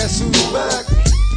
Guess who's back?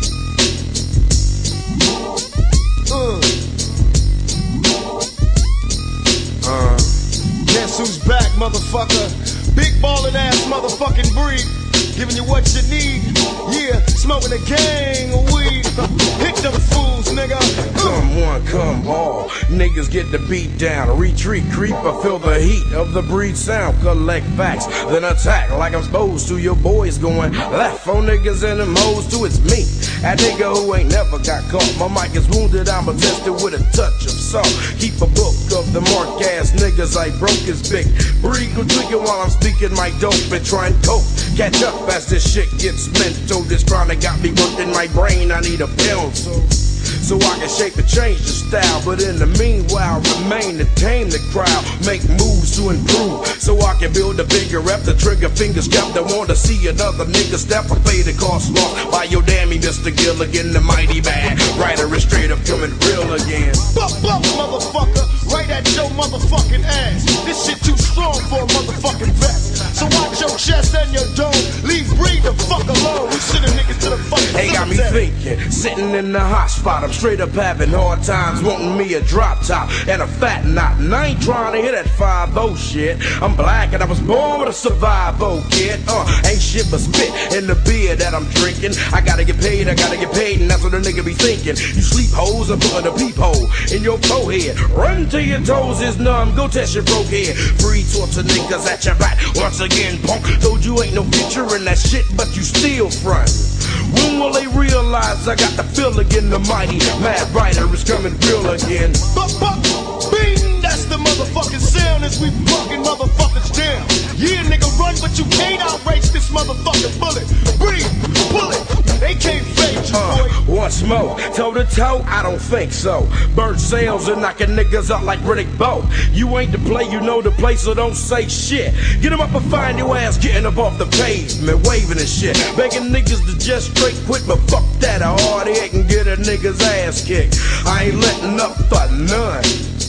Guess who's back, motherfucker? Big ballin' ass motherfucking breed. Giving you what you need. Yeah, smoking a gang of weed. Hit them fools, nigga. Come one, come all. Niggas get the beat down. Retreat, creeper, feel the heat of the breed sound. Collect facts, then attack like I'm supposed to. Your boys going left on niggas and them hoes too. It's me, a nigga who ain't never got caught. My mic is wounded, I'm attested with a touch of salt. Keep a book of the mark ass niggas I broke his big. Breed go tweaking while I'm speaking my dope and try and cope. Catch up as this shit gets mental. This chronic got me working my brain. I need a pencil so I can shape and change the style. But in the meanwhile, remain to tame the crowd. Make moves to improve so I can build a bigger rep. The trigger fingers kept. I want to see another nigga step. I pay the cost lost by your dammy Mr. Gilligan, the mighty bad writer is straight up coming real again. Buck, motherfucker, right at your motherfucking ass. This shit too strong for a motherfucking vest. So watch your chest and your dome. Leave breathe the fuck alone. We send a niggas to the fucking They got me thinking, sitting in the hot spot. I'm straight up having hard times, wanting me a drop top and a fat knot. And I ain't trying to hear that 5-0 shit. I'm black and I was born with a survival kid. Ain't shit but spit in the beer that I'm drinking. I gotta get paid, and that's what a nigga be thinking. You sleep hoes and put a peephole in your forehead. Run till your toes is numb, go test your broke head. Free torture niggas at your back. Once again, punk, told you ain't no future in that shit, but you still front. When will they realize I got the feel again? The mighty mad writer is coming real again. Buck, bing, that's the motherfucking sound as we bucking motherfuckers down. Yeah, nigga, run, but you can't outrace this motherfucking bullet. Breathe, bullet, they can't fade you, boy. Once more, toe to toe, I don't think so. Burn sales and knocking niggas out like Riddick Bowe. You ain't the play, you know the place, so don't say shit. Get them up and find your ass getting up off the pavement, waving and shit. Begging niggas to just straight quit, but fuck that, a hard head can get a nigga's ass kicked. I ain't letting up for none,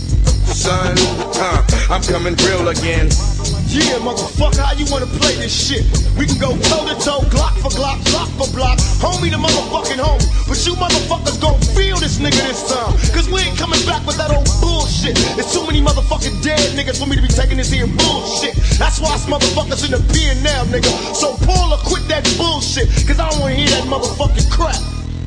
son. I'm coming real again. Yeah, motherfucker, how you wanna play this shit? We can go toe to toe, Glock for Glock, block for block, homie to motherfucking homie. But you motherfuckers gon' feel this nigga this time, cause we ain't coming back with that old bullshit. There's too many motherfucking dead niggas for me to be taking this here bullshit. That's why it's motherfuckers in the pen now, nigga. So Paul, quit that bullshit, cause I don't wanna hear that motherfucking crap.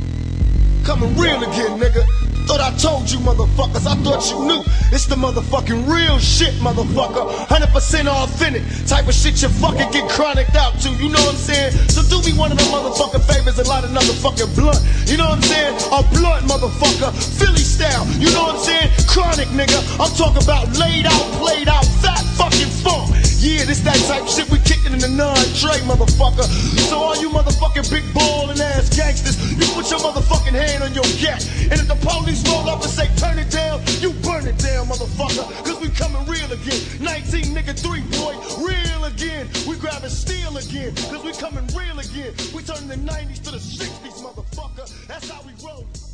Coming real again, nigga. Thought I told you motherfuckers, I thought you knew. It's the motherfucking real shit, motherfucker. 100% authentic. Type of shit you fucking get chronicked out to, you know what I'm saying? So do me one of them motherfucking favors and light another fucking blunt. You know what I'm saying? A blunt, motherfucker. Philly style, you know what I'm saying? Chronic, nigga. I'm talking about laid out, played out, fat fucking funk. Yeah, this that type shit we kicking in the non-Dre, motherfucker. So all you motherfucking big ballin' ass gangsters, you put your motherfucking hand on your gat. And if the police roll up and say turn it down, you burn it down, motherfucker. Cause we coming real again. 19 nigga 3, boy, real again. We grabbing steel again. Cause we coming real again. We turning the 90s to the 60s, motherfucker. That's how we roll.